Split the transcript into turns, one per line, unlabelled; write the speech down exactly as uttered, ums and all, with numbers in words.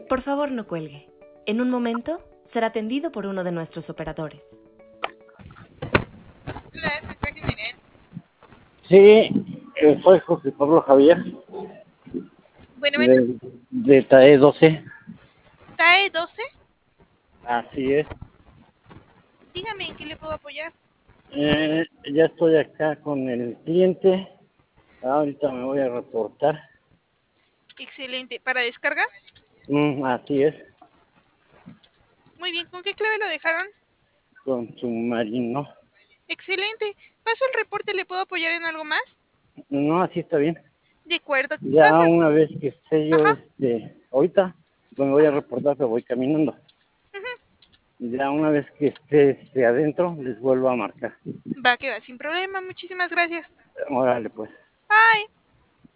Por favor, no cuelgue. En un momento será atendido por uno de nuestros operadores.
Hola, sector general.
Sí, eh, soy José Pablo Javier,
Bueno, bueno,
de, de T A E doce.
T A E doce.
Así es.
Dígame en qué le puedo apoyar.
Eh, ya estoy acá con el cliente. Ahorita me voy a reportar.
Excelente. ¿Para descarga?
Mm, así es,
Muy bien. ¿Con qué clave lo dejaron?
con submarino.
Excelente. Paso el reporte. ¿Le puedo apoyar en algo más?
No, así está bien.
De acuerdo.
Ya
Pasa.
una vez que esté yo,
Ajá.
este, ahorita me voy a reportar que voy caminando.
Uh-huh.
Ya una vez que esté este, adentro, les vuelvo a marcar.
Va que va, sin problema. Muchísimas gracias.
Órale, pues.
Bye.